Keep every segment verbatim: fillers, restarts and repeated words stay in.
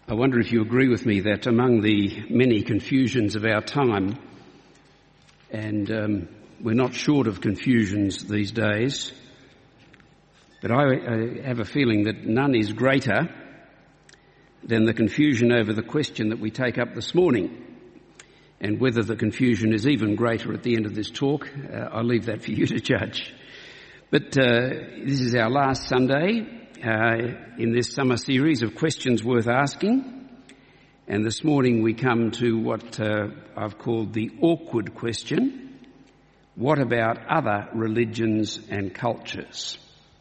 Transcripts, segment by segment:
I wonder if you agree with me that among the many confusions of our time, and um, we're not short of confusions these days, but I, I have a feeling that none is greater than the confusion over the question that we take up this morning. And whether the confusion is even greater at the end of this talk, uh, I'll leave that for you to judge. But uh, this is our last Sunday uh, in this summer series of questions worth asking. And this morning we come to what uh, I've called the awkward question: what about other religions and cultures?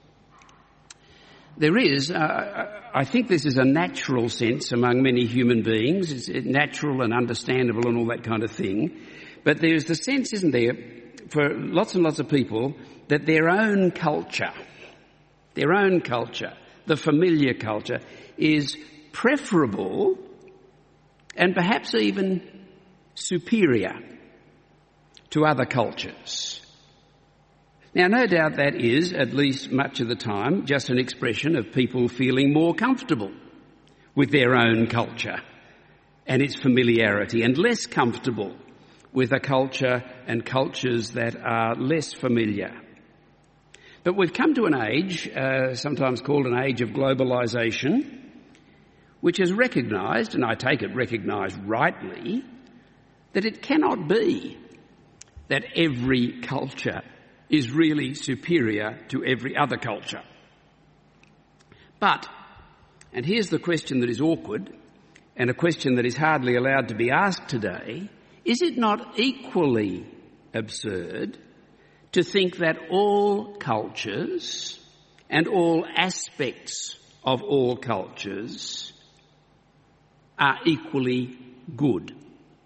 There is, uh, I think this is a natural sense among many human beings. It's natural and understandable and all that kind of thing. But there's the sense, isn't there, for lots and lots of people, that their own culture, their own culture, the familiar culture, is preferable and perhaps even superior to other cultures. Now, no doubt that is, at least much of the time, just an expression of people feeling more comfortable with their own culture and its familiarity, and less comfortable with a culture and cultures that are less familiar. But we've come to an age, uh, sometimes called an age of globalisation, which has recognised, and I take it recognised rightly, that it cannot be that every culture is really superior to every other culture. But, and here's the question that is awkward, and a question that is hardly allowed to be asked today: is it not equally absurd to think that all cultures and all aspects of all cultures are equally good,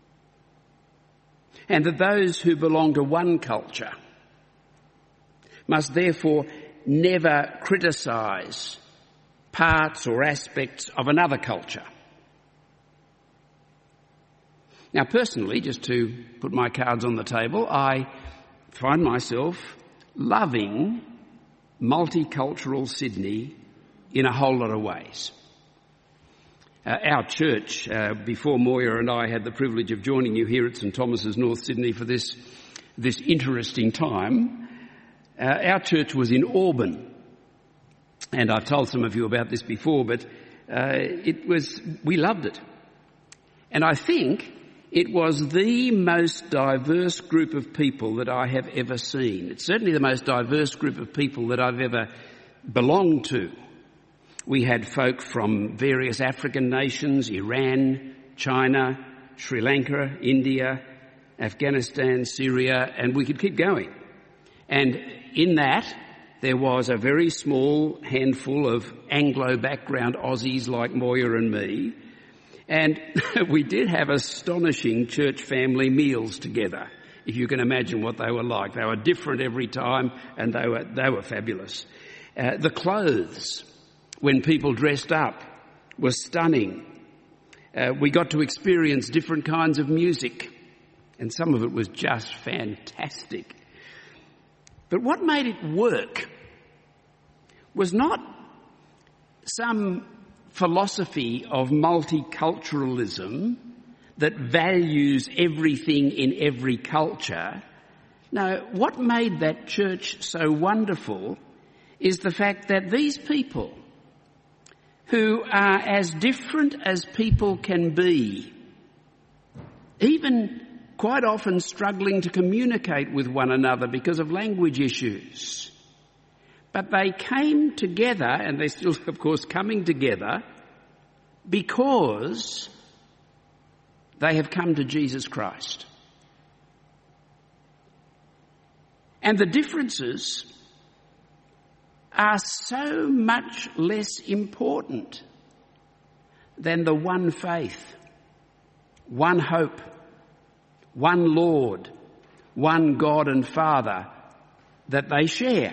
and that those who belong to one culture must therefore never criticise parts or aspects of another culture? Now, personally, just to put my cards on the table, I find myself loving multicultural Sydney in a whole lot of ways. Uh, our church, uh, before Moya and I had the privilege of joining you here at St Thomas's, North Sydney, for this, this interesting time, Uh, our church was in Auburn, and I've told some of you about this before, but uh, it was, we loved it. And I think it was the most diverse group of people that I have ever seen. It's certainly the most diverse group of people that I've ever belonged to. We had folk from various African nations: Iran, China, Sri Lanka, India, Afghanistan, Syria, and we could keep going. And in that, there was a very small handful of Anglo background Aussies like Moya and me. And we did have astonishing church family meals together, if you can imagine what they were like. They were different every time, and they were, they were fabulous. Uh, the clothes, when people dressed up, were stunning. Uh, we got to experience different kinds of music, and some of it was just fantastic. But what made it work was not some philosophy of multiculturalism that values everything in every culture. No, what made that church so wonderful is the fact that these people, who are as different as people can be, even quite often struggling to communicate with one another because of language issues. But they came together, and they're still, of course, coming together because they have come to Jesus Christ. And the differences are so much less important than the one faith, one hope, one Lord, one God and Father that they share.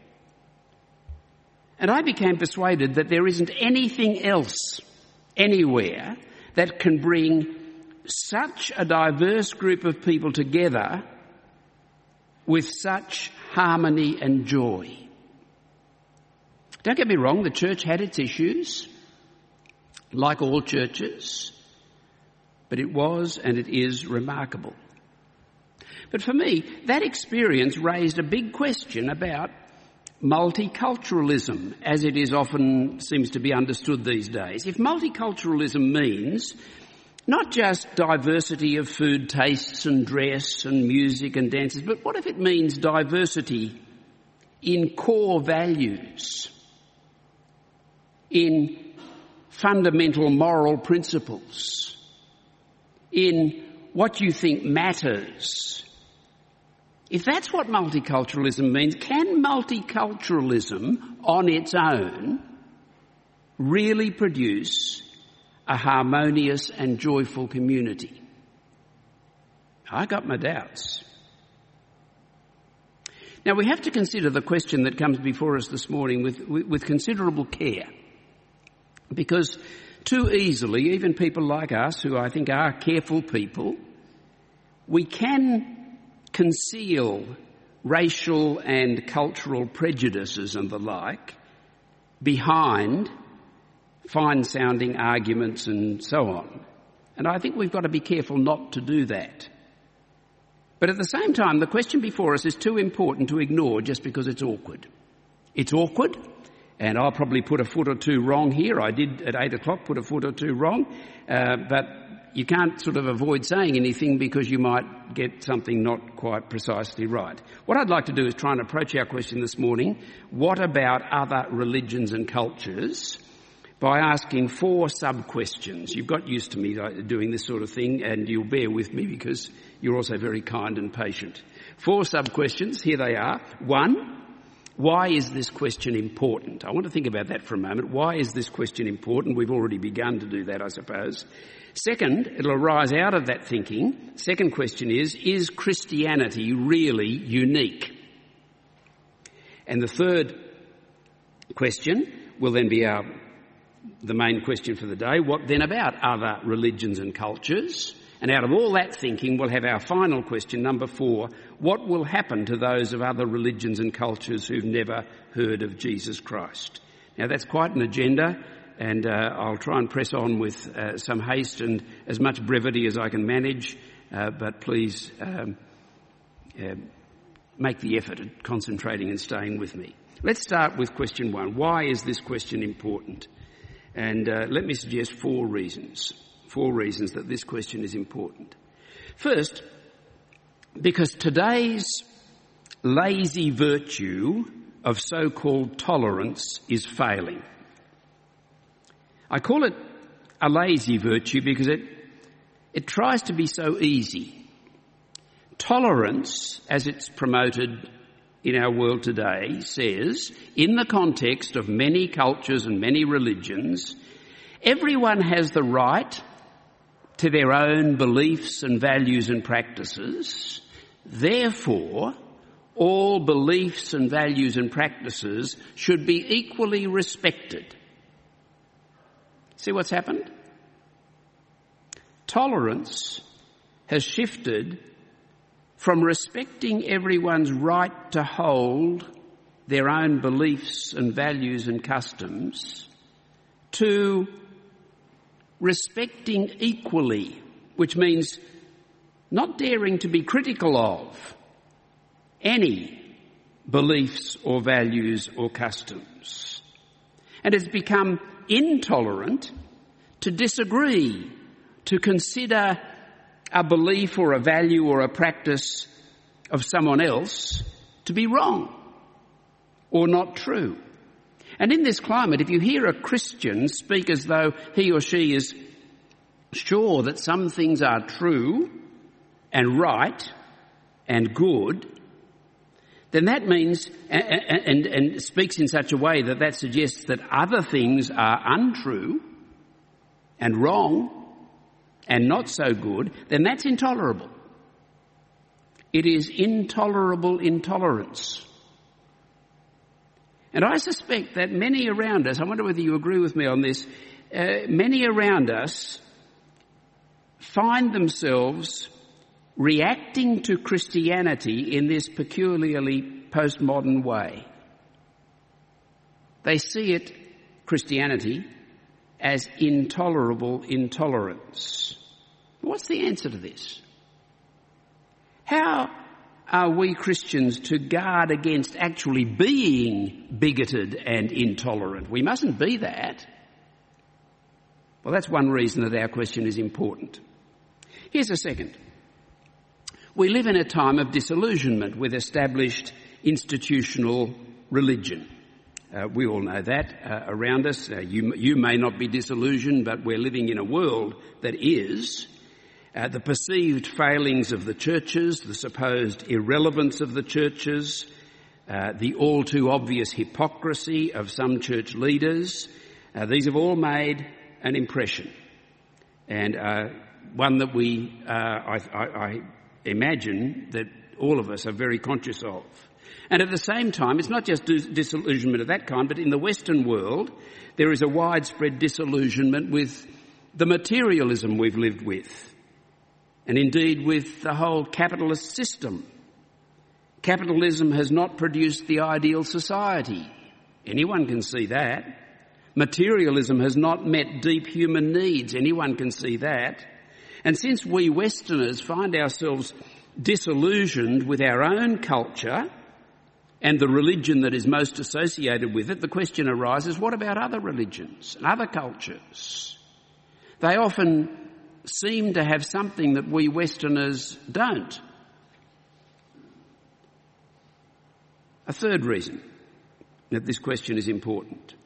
And I became persuaded that there isn't anything else anywhere that can bring such a diverse group of people together with such harmony and joy. Don't get me wrong, the church had its issues. like all churches, but it was and it is remarkable. But for me, that experience raised a big question about multiculturalism, as it is often seems to be understood these days. If multiculturalism means not just diversity of food tastes and dress and music and dances, but what if it means diversity in core values, in fundamental moral principles, in what you think matters? If that's what multiculturalism means, can multiculturalism on its own really produce a harmonious and joyful community? I got my doubts. Now, we have to consider the question that comes before us this morning with, with, with considerable care, because too easily, even people like us, who I think are careful people, we can conceal racial and cultural prejudices and the like behind fine-sounding arguments and so on. And I think we've got to be careful not to do that. But at the same time, the question before us is too important to ignore just because it's awkward. It's awkward, and I'll probably put a foot or two wrong here. I did at eight o'clock put a foot or two wrong, uh, but you can't sort of avoid saying anything because you might get something not quite precisely right. What I'd like to do is try and approach our question this morning, what about other religions and cultures, by asking four sub-questions. You've got used to me doing this sort of thing, and you'll bear with me because you're also very kind and patient. Four sub-questions, here they are. One, why is this question important? I want to think about that for a moment. Why is this question important? We've already begun to do that, I suppose. Second, it'll arise out of that thinking. Second question is, is Christianity really unique? And the third question will then be our the main question for the day. What then about other religions and cultures? And out of all that thinking, we'll have our final question, number four. What will happen to those of other religions and cultures who've never heard of Jesus Christ? Now, that's quite an agenda, and uh, I'll try and press on with uh, some haste and as much brevity as I can manage, uh, but please um, uh, make the effort at concentrating and staying with me. Let's start with question one. Why is this question important? And uh, let me suggest four reasons, four reasons that this question is important. First, because today's lazy virtue of so-called tolerance is failing. I call it a lazy virtue because it, it tries to be so easy. Tolerance, as it's promoted in our world today, says, in the context of many cultures and many religions, everyone has the right to their own beliefs and values and practices. Therefore, all beliefs and values and practices should be equally respected. See what's happened? Tolerance has shifted from respecting everyone's right to hold their own beliefs and values and customs to respecting equally, which means not daring to be critical of any beliefs or values or customs. And it's become intolerant to disagree, to consider a belief or a value or a practice of someone else to be wrong or not true. And in this climate, if you hear a Christian speak as though he or she is sure that some things are true and right and good, then that means, and, and, and speaks in such a way that that suggests that other things are untrue and wrong and not so good, then that's intolerable. It is intolerable intolerance. And I suspect that many around us, I wonder whether you agree with me on this, uh, many around us find themselves reacting to Christianity in this peculiarly postmodern way. They see it, Christianity, as intolerable intolerance. What's the answer to this? How are we Christians to guard against actually being bigoted and intolerant? We mustn't be that. Well, that's one reason that our question is important. Here's a second. We live in a time of disillusionment with established institutional religion. Uh, we all know that uh, around us. Uh, you, you may not be disillusioned, but we're living in a world that is. Uh, the perceived failings of the churches, the supposed irrelevance of the churches, uh, the all too obvious hypocrisy of some church leaders, uh, these have all made an impression, and uh, one that we, uh, I, I, I imagine that all of us are very conscious of. And at the same time, it's not just dis- disillusionment of that kind, but in the Western world, there is a widespread disillusionment with the materialism we've lived with, and indeed with the whole capitalist system. Capitalism has not produced the ideal society. Anyone can see that. Materialism has not met deep human needs. Anyone can see that. And since we Westerners find ourselves disillusioned with our own culture and the religion that is most associated with it, the question arises, what about other religions and other cultures? They often seem to have something that we Westerners don't. A third reason that this question is important.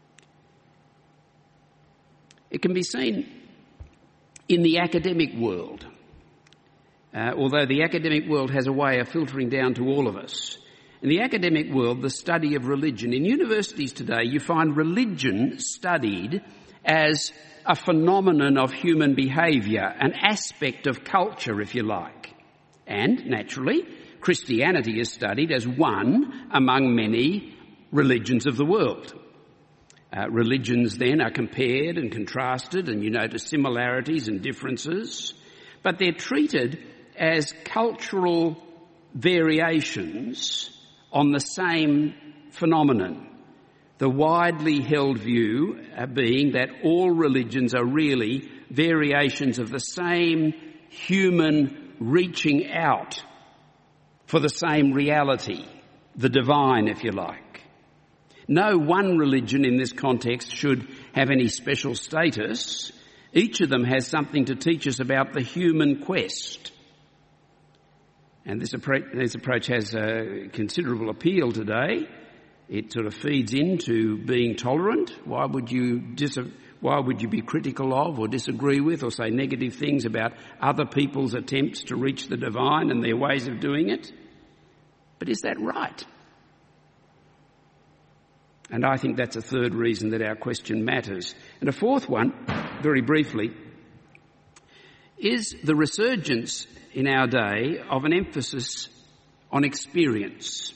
It can be seen in the academic world, uh, although the academic world has a way of filtering down to all of us. In the academic world, the study of religion. In universities today, you find religion studied as a phenomenon of human behaviour, an aspect of culture, if you like. And, naturally, Christianity is studied as one among many religions of the world. Uh, religions then are compared and contrasted, and you notice similarities and differences, but they're treated as cultural variations on the same phenomenon. The widely held view uh, being that all religions are really variations of the same human reaching out for the same reality, the divine, if you like. No one religion in this context should have any special status. Each of them has something to teach us about the human quest. And this approach, this approach has a considerable appeal today. It sort of feeds into being tolerant. Why would you dis- why would you be critical of or disagree with or say negative things about other people's attempts to reach the divine and their ways of doing it? But is that right? And I think that's a third reason that our question matters. And a fourth one, very briefly, is the resurgence in our day of an emphasis on experience.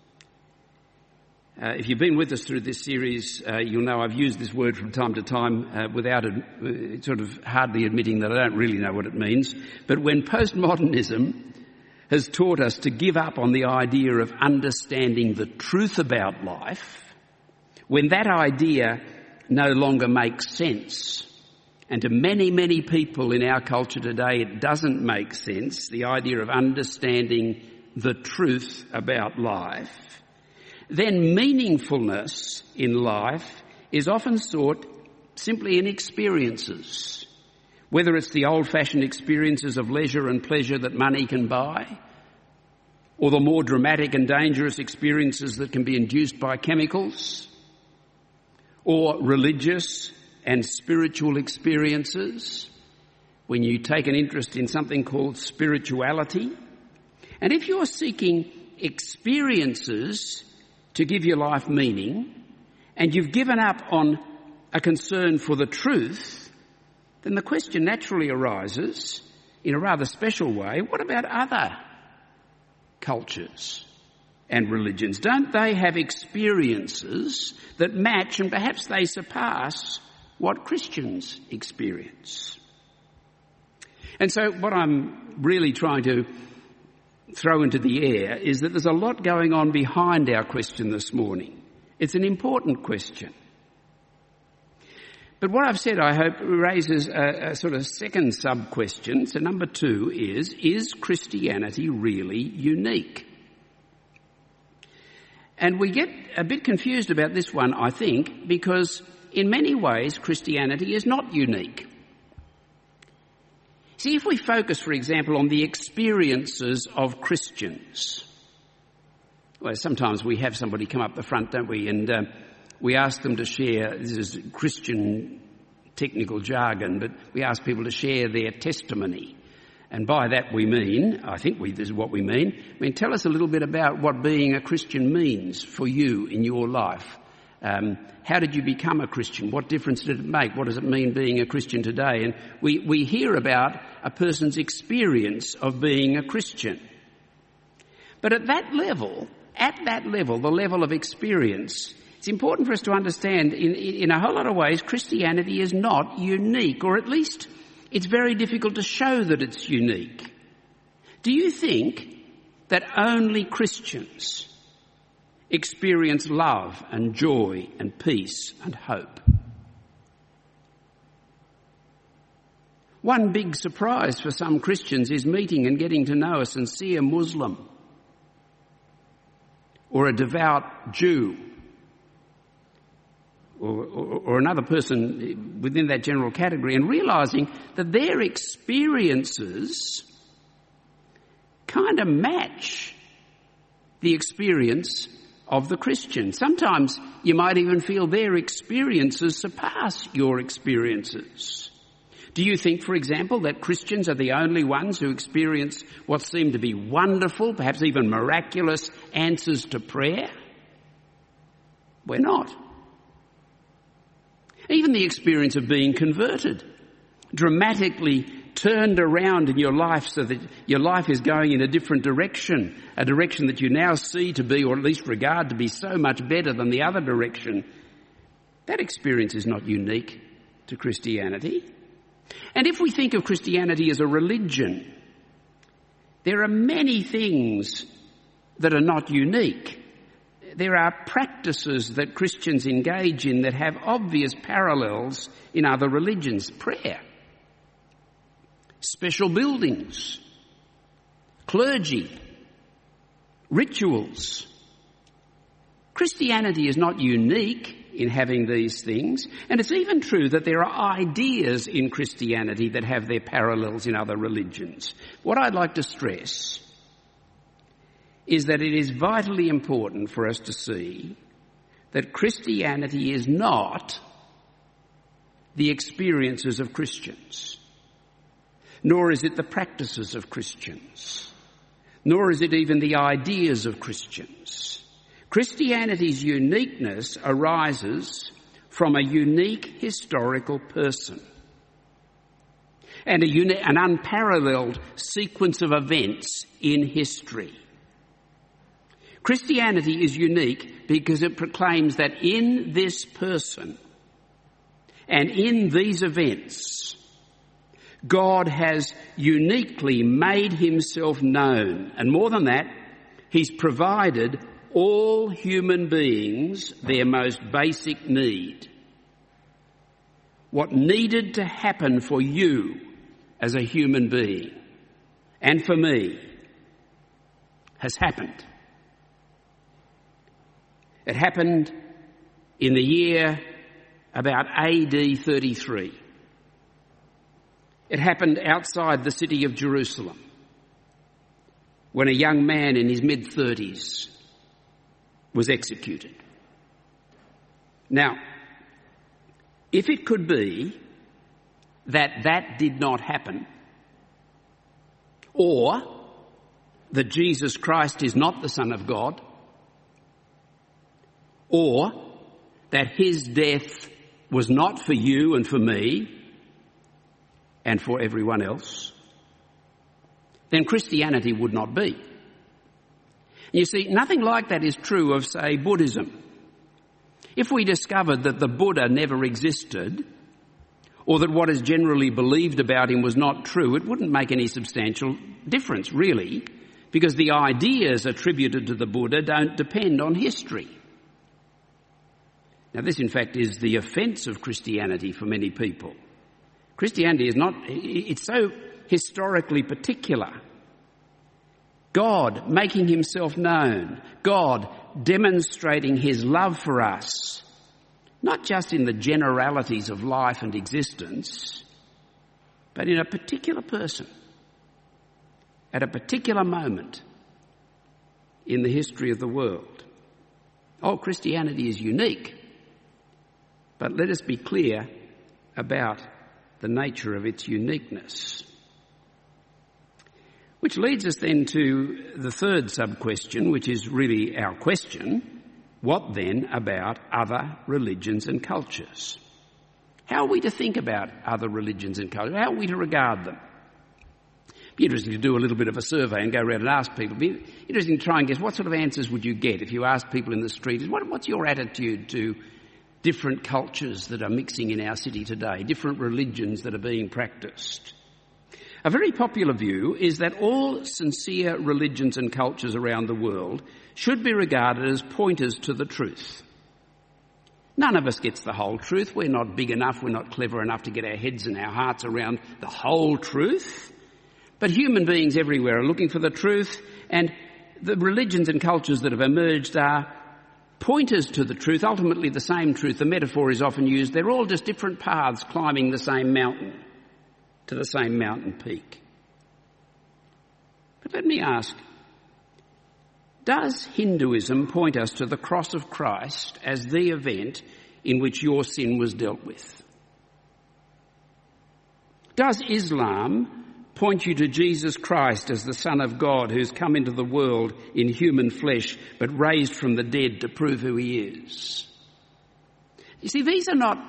Uh, if you've been with us through this series, uh, you'll know I've used this word from time to time uh, without ad- uh, sort of hardly admitting that I don't really know what it means. But when postmodernism has taught us to give up on the idea of understanding the truth about life, when that idea no longer makes sense, and to many, many people in our culture today it doesn't make sense, the idea of understanding the truth about life, then meaningfulness in life is often sought simply in experiences, whether it's the old-fashioned experiences of leisure and pleasure that money can buy, or the more dramatic and dangerous experiences that can be induced by chemicals, or religious and spiritual experiences, when you take an interest in something called spirituality. And if you're seeking experiences to give your life meaning, and you've given up on a concern for the truth, then the question naturally arises, in a rather special way, what about other cultures and religions? Don't they have experiences that match and perhaps they surpass what Christians experience? And so what I'm really trying to throw into the air is that there's a lot going on behind our question this morning. It's an important question. But what I've said, I hope, raises a, a sort of second sub-question. So number two is, is Christianity really unique? And we get a bit confused about this one, I think, because in many ways Christianity is not unique. See, if we focus, for example, on the experiences of Christians, well, sometimes we have somebody come up the front, don't we, and uh, we ask them to share, this is Christian technical jargon, but we ask people to share their testimony. And by that we mean, I think we, this is what we mean, I mean, tell us a little bit about what being a Christian means for you in your life. Um, how did you become a Christian? What difference did it make? What does it mean being a Christian today? And we, we hear about a person's experience of being a Christian. But at that level, at that level, the level of experience, it's important for us to understand in, in a whole lot of ways Christianity is not unique, or at least it's very difficult to show that it's unique. Do you think that only Christians experience love and joy and peace and hope? One big surprise for some Christians is meeting and getting to know a sincere Muslim or a devout Jew or, or, or another person within that general category, and realising that their experiences kind of match the experience of the Christian. Sometimes you might even feel their experiences surpass your experiences. Do you think, for example, that Christians are the only ones who experience what seem to be wonderful, perhaps even miraculous answers to prayer? We're not. Even the experience of being converted, dramatically turned around in your life so that your life is going in a different direction, a direction that you now see to be, or at least regard to be, so much better than the other direction. That experience is not unique to Christianity. And if we think of Christianity as a religion, there are many things that are not unique. There are practices that Christians engage in that have obvious parallels in other religions. Prayer, special buildings, clergy, rituals. Christianity is not unique in having these things, and it's even true that there are ideas in Christianity that have their parallels in other religions. What I'd like to stress is that it is vitally important for us to see that Christianity is not the experiences of Christians, nor is it the practices of Christians, nor is it even the ideas of Christians. Christianity's uniqueness arises from a unique historical person and a uni- an unparalleled sequence of events in history. Christianity is unique because it proclaims that in this person and in these events, God has uniquely made himself known. And more than that, he's provided all human beings their most basic need. What needed to happen for you as a human being and for me has happened. It happened in the year about A D thirty-three. It happened outside the city of Jerusalem when a young man in his mid-thirties was executed. Now, if it could be that that did not happen, or that Jesus Christ is not the Son of God, or that his death was not for you and for me and for everyone else, then Christianity would not be. You see, nothing like that is true of, say, Buddhism. If we discovered that the Buddha never existed, or that what is generally believed about him was not true, it wouldn't make any substantial difference, really, because the ideas attributed to the Buddha don't depend on history. Now this in fact is the offence of Christianity for many people. Christianity is not, it's so historically particular. God making himself known, God demonstrating his love for us, not just in the generalities of life and existence, but in a particular person, at a particular moment in the history of the world. Oh, Christianity is unique, but let us be clear about the nature of its uniqueness. Which leads us then to the third sub-question, which is really our question. What then about other religions and cultures? How are we to think about other religions and cultures? How are we to regard them? It'd be interesting to do a little bit of a survey and go around and ask people. It'd be interesting to try and guess what sort of answers would you get if you asked people in the street, what, what's your attitude to different cultures that are mixing in our city today, different religions that are being practiced? A very popular view is that all sincere religions and cultures around the world should be regarded as pointers to the truth. None of us gets the whole truth. We're not big enough, we're not clever enough to get our heads and our hearts around the whole truth. But human beings everywhere are looking for the truth, and the religions and cultures that have emerged are pointers to the truth, ultimately the same truth. The metaphor is often used. They're all just different paths climbing the same mountain, to the same mountain peak. But let me ask, does Hinduism point us to the cross of Christ as the event in which your sin was dealt with? Does Islam point you to Jesus Christ as the Son of God who's come into the world in human flesh but raised from the dead to prove who he is? You see, these are not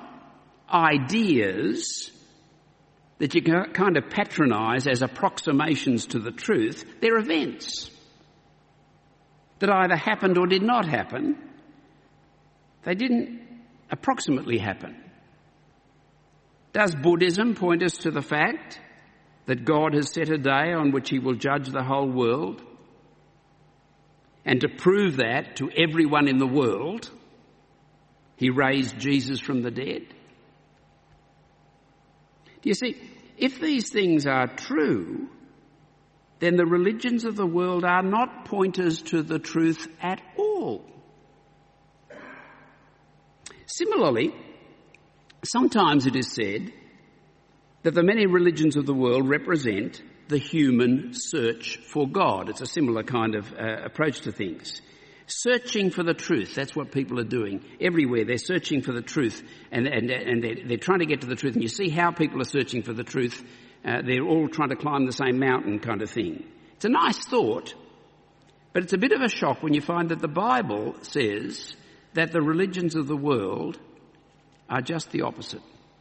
ideas that you can kind of patronise as approximations to the truth. They're events that either happened or did not happen. They didn't approximately happen. Does Buddhism point us to the fact that God has set a day on which he will judge the whole world? And to prove that to everyone in the world, he raised Jesus from the dead? You see, if these things are true, then the religions of the world are not pointers to the truth at all. Similarly, sometimes it is said that the many religions of the world represent the human search for God. It's a similar kind of uh, approach to things. Searching for the truth, that's what people are doing. Everywhere they're searching for the truth, and, and, and they're, they're trying to get to the truth. And you see how people are searching for the truth. Uh, they're all trying to climb the same mountain kind of thing. It's a nice thought, but it's a bit of a shock when you find that the Bible says that the religions of the world are just the opposite.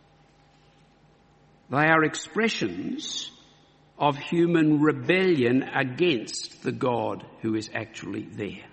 They are expressions of human rebellion against the God who is actually there.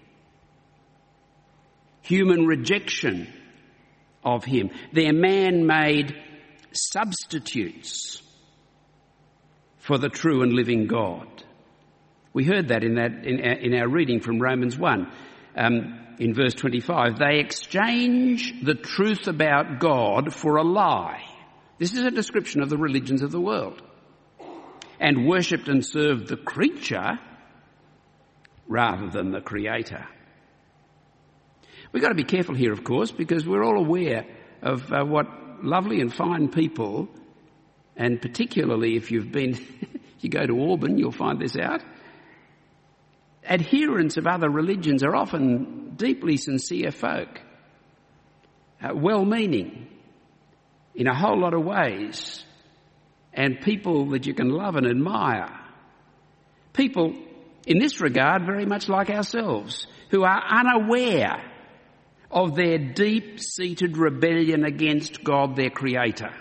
Human rejection of him. They're man-made substitutes for the true and living God. We heard that in that in our, in our reading from Romans one, um, in verse twenty-five. They exchange the truth about God for a lie. This is a description of the religions of the world. And worshipped and served the creature rather than the Creator. We've got to be careful here, of course, because we're all aware of uh, what lovely and fine people, and particularly if you've been, you go to Auburn, you'll find this out. Adherents of other religions are often deeply sincere folk, uh, well-meaning in a whole lot of ways, and people that you can love and admire. People, in this regard, very much like ourselves, who are unaware of their deep-seated rebellion against God, their Creator.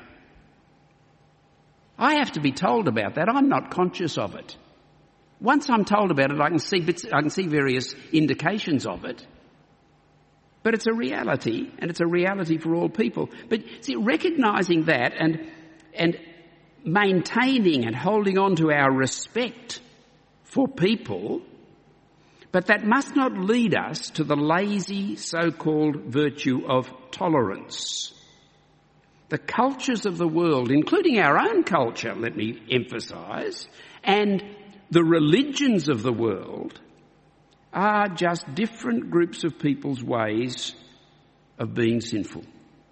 I have to be told about that. I'm not conscious of it. Once I'm told about it, I can see bits, I can see various indications of it. But it's a reality, and it's a reality for all people. But see, recognising that and and maintaining and holding on to our respect for people But that must not lead us to the lazy so-called virtue of tolerance. The cultures of the world, including our own culture, let me emphasise, and the religions of the world are just different groups of people's ways of being sinful.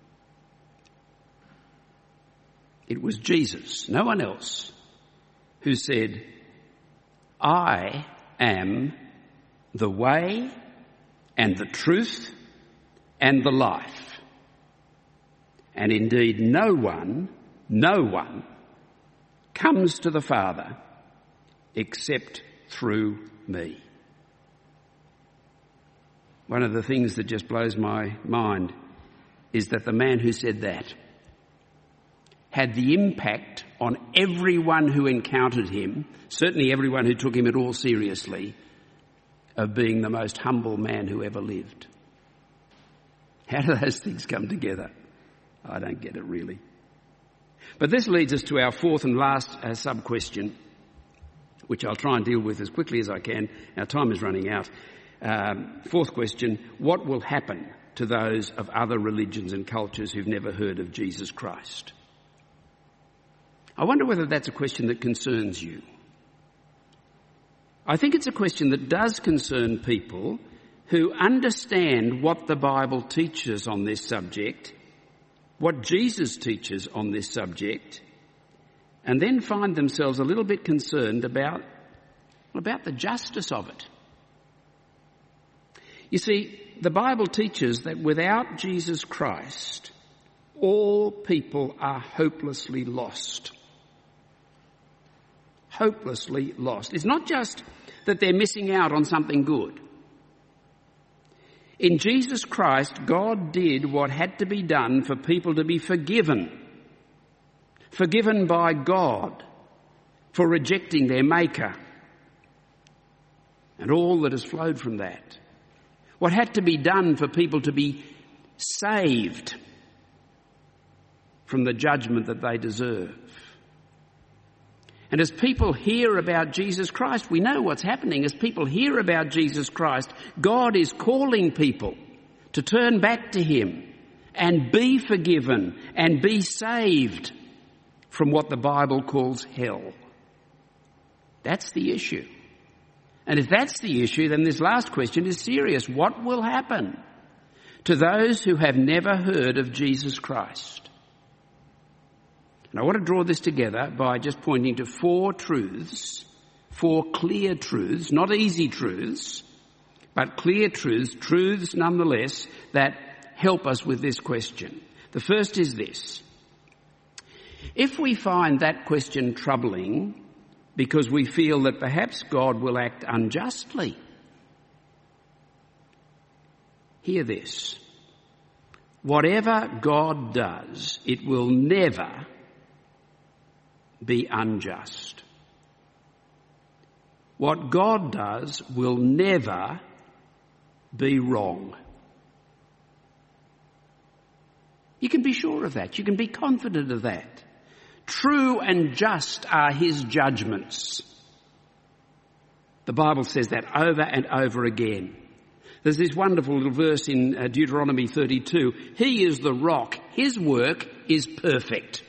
It was Jesus, no one else, who said, "I am the way and the truth and the life. And indeed no one, no one comes to the Father except through me." One of the things that just blows my mind is that the man who said that had the impact on everyone who encountered him, certainly everyone who took him at all seriously, of being the most humble man who ever lived. How do those things come together? I don't get it really. But this leads us to our fourth and last uh, sub-question, which I'll try and deal with as quickly as I can. Our time is running out. Um, fourth question, what will happen to those of other religions and cultures who've never heard of Jesus Christ? I wonder whether that's a question that concerns you. I think it's a question that does concern people who understand what the Bible teaches on this subject, what Jesus teaches on this subject, and then find themselves a little bit concerned about, about the justice of it. You see, the Bible teaches that without Jesus Christ, all people are hopelessly lost. Hopelessly lost. It's not just that they're missing out on something good. In Jesus Christ, God did what had to be done for people to be forgiven. Forgiven by God for rejecting their Maker. And all that has flowed from that. What had to be done for people to be saved from the judgment that they deserve. And as people hear about Jesus Christ, we know what's happening. As people hear about Jesus Christ, God is calling people to turn back to him and be forgiven and be saved from what the Bible calls hell. That's the issue. And if that's the issue, then this last question is serious. What will happen to those who have never heard of Jesus Christ? And I want to draw this together by just pointing to four truths, four clear truths, not easy truths, but clear truths, truths nonetheless, that help us with this question. The first is this. If we find that question troubling because we feel that perhaps God will act unjustly, hear this. Whatever God does, it will never be unjust. What God does will never be wrong. You can be sure of that. You can be confident of that. True and just are his judgments. The Bible says that over and over again. There's this wonderful little verse in uh, Deuteronomy thirty-two. He is the rock. His work is perfect.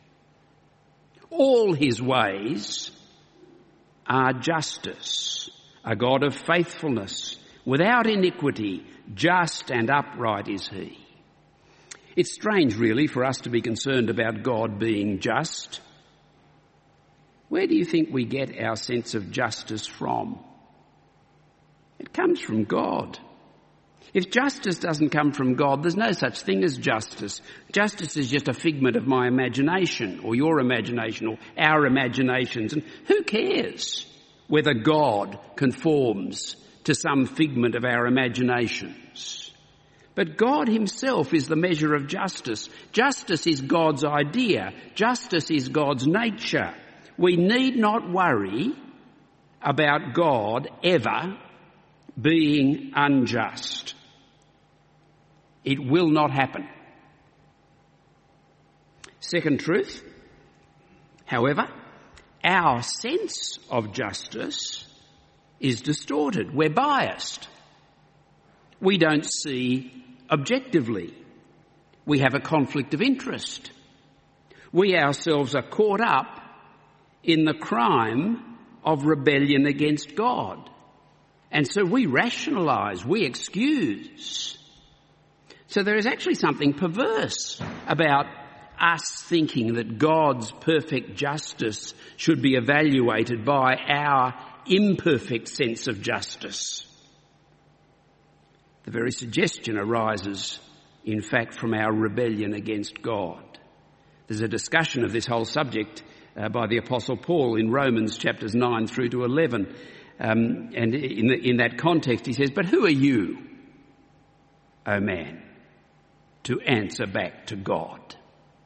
All his ways are justice, a God of faithfulness, without iniquity, just and upright is he. It's strange, really, for us to be concerned about God being just. Where do you think we get our sense of justice from? It comes from God. If justice doesn't come from God, there's no such thing as justice. Justice is just a figment of my imagination, or your imagination, or our imaginations. And who cares whether God conforms to some figment of our imaginations? But God himself is the measure of justice. Justice is God's idea. Justice is God's nature. We need not worry about God ever being unjust. It will not happen. Second truth, however, our sense of justice is distorted. We're biased. We don't see objectively. We have a conflict of interest. We ourselves are caught up in the crime of rebellion against God. And so we rationalise, we excuse. So there is actually something perverse about us thinking that God's perfect justice should be evaluated by our imperfect sense of justice. The very suggestion arises, in fact, from our rebellion against God. There's a discussion of this whole subject uh, by the Apostle Paul in Romans chapters nine through to eleven. Um, and in, the, in that context he says, "But who are you, O man, to answer back to God?"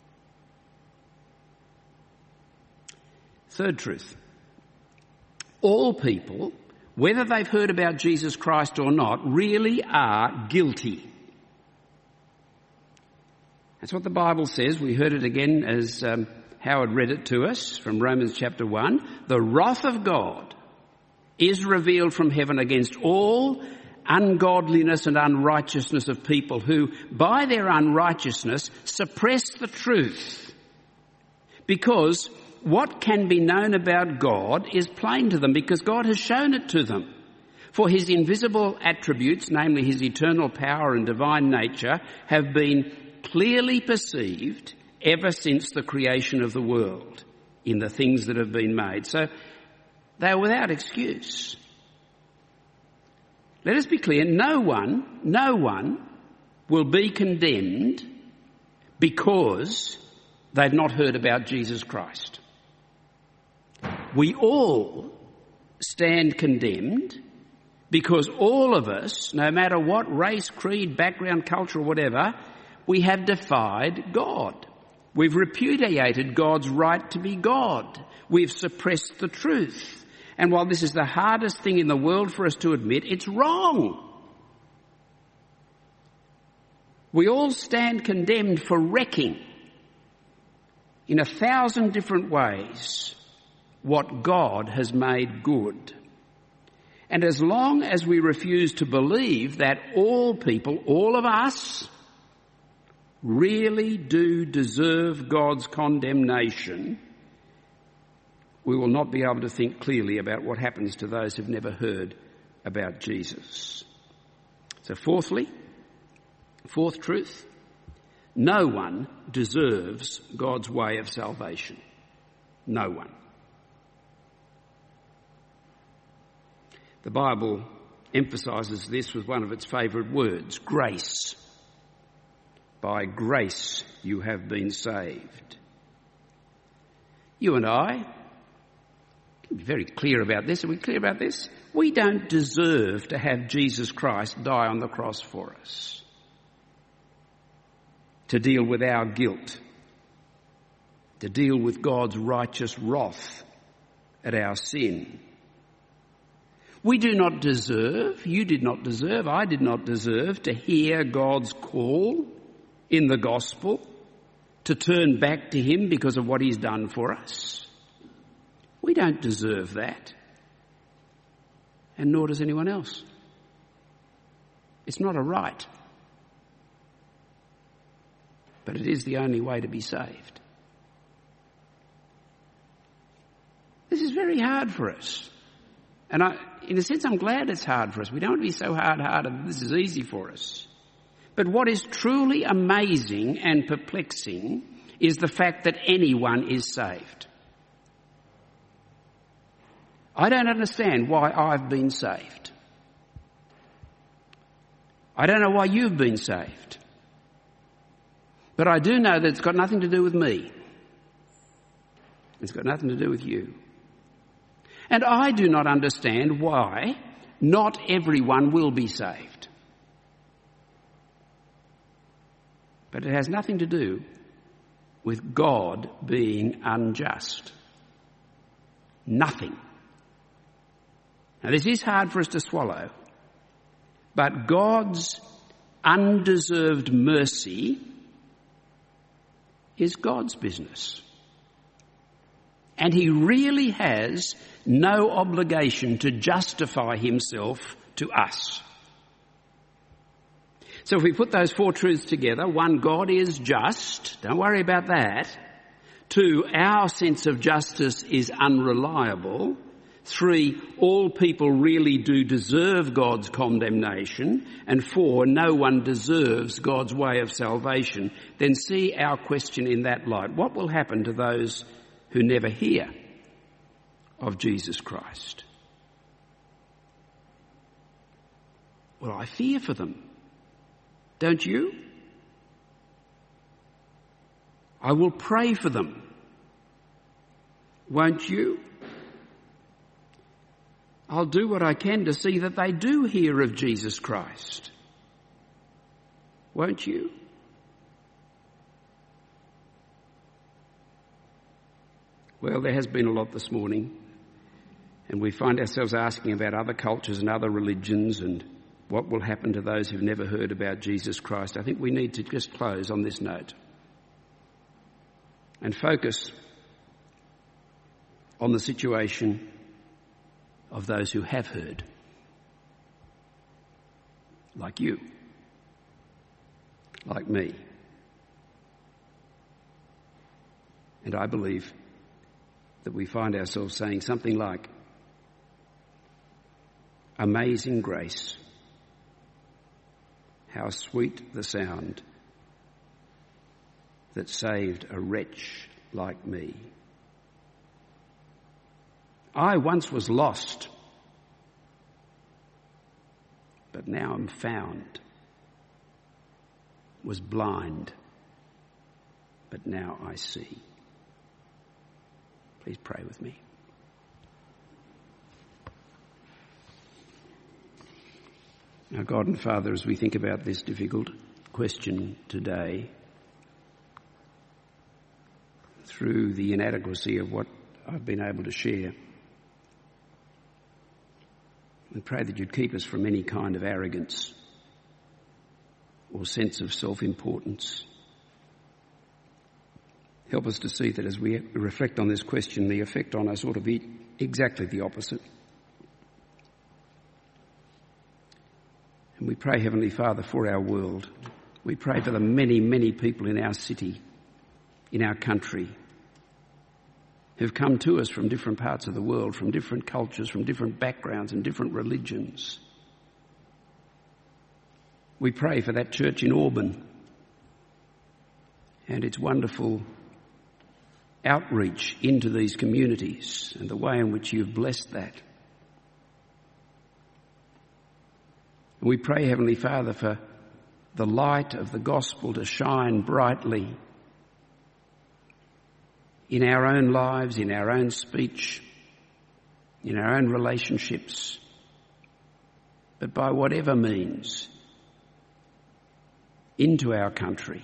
Third truth. All people, whether they've heard about Jesus Christ or not, really are guilty. That's what the Bible says. We heard it again as um, Howard read it to us from Romans chapter one. The wrath of God is revealed from heaven against all ungodliness and unrighteousness of people who, by their unrighteousness, suppress the truth. Because what can be known about God is plain to them, because God has shown it to them. For his invisible attributes, namely his eternal power and divine nature, have been clearly perceived ever since the creation of the world in the things that have been made. So they are without excuse. Let us be clear, no one, no one will be condemned because they've not heard about Jesus Christ. We all stand condemned because all of us, no matter what race, creed, background, culture or whatever, we have defied God. We've repudiated God's right to be God. We've suppressed the truth. And while this is the hardest thing in the world for us to admit, it's wrong. We all stand condemned for wrecking in a thousand different ways what God has made good. And as long as we refuse to believe that all people, all of us, really do deserve God's condemnation, we will not be able to think clearly about what happens to those who've never heard about Jesus. So fourthly, fourth truth, no one deserves God's way of salvation. No one. The Bible emphasises this with one of its favourite words, grace. By grace you have been saved. You and I can be very clear about this. Are we clear about this? We don't deserve to have Jesus Christ die on the cross for us, to deal with our guilt, to deal with God's righteous wrath at our sin. We do not deserve, you did not deserve, I did not deserve to hear God's call in the gospel to turn back to him because of what he's done for us. We don't deserve that. And nor does anyone else. It's not a right. But it is the only way to be saved. This is very hard for us. And I, in a sense, I'm glad it's hard for us. We don't want to be so hard-hearted that this is easy for us. But what is truly amazing and perplexing is the fact that anyone is saved. I don't understand why I've been saved. I don't know why you've been saved. But I do know that it's got nothing to do with me. It's got nothing to do with you. And I do not understand why not everyone will be saved. But it has nothing to do with God being unjust. Nothing. Now this is hard for us to swallow, but God's undeserved mercy is God's business. And he really has no obligation to justify himself to us. So if we put those four truths together, one, God is just. Don't worry about that. Two, our sense of justice is unreliable. Three, all people really do deserve God's condemnation. And four, no one deserves God's way of salvation. Then see our question in that light. What will happen to those who never hear of Jesus Christ? Well, I fear for them. Don't you? I will pray for them. Won't you? I'll do what I can to see that they do hear of Jesus Christ. Won't you? Well, there has been a lot this morning, and we find ourselves asking about other cultures and other religions and what will happen to those who've never heard about Jesus Christ. I think we need to just close on this note and focus on the situation of those who have heard, like you, like me. And I believe that we find ourselves saying something like, "Amazing grace, how sweet the sound that saved a wretch like me. I once was lost, but now am found. Was blind, but now I see." Please pray with me. Our God and Father, as we think about this difficult question today, through the inadequacy of what I've been able to share, we pray that you'd keep us from any kind of arrogance or sense of self-importance. Help us to see that as we reflect on this question, the effect on us ought to be exactly the opposite. And we pray, Heavenly Father, for our world. We pray for the many, many people in our city, in our country, who've come to us from different parts of the world, from different cultures, from different backgrounds and different religions. We pray for that church in Auburn and its wonderful outreach into these communities and the way in which you've blessed that. And we pray, Heavenly Father, for the light of the gospel to shine brightly in our own lives, in our own speech, in our own relationships, but by whatever means, into our country,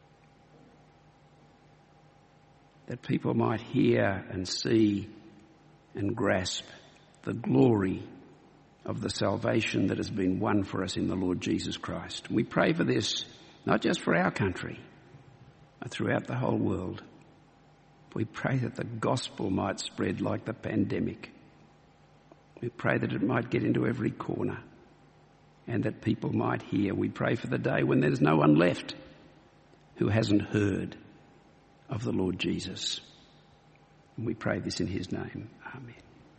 that people might hear and see and grasp the glory of the salvation that has been won for us in the Lord Jesus Christ. We pray for this, not just for our country, but throughout the whole world. We pray that the gospel might spread like the pandemic. We pray that it might get into every corner and that people might hear. We pray for the day when there's no one left who hasn't heard of the Lord Jesus. And we pray this in his name. Amen.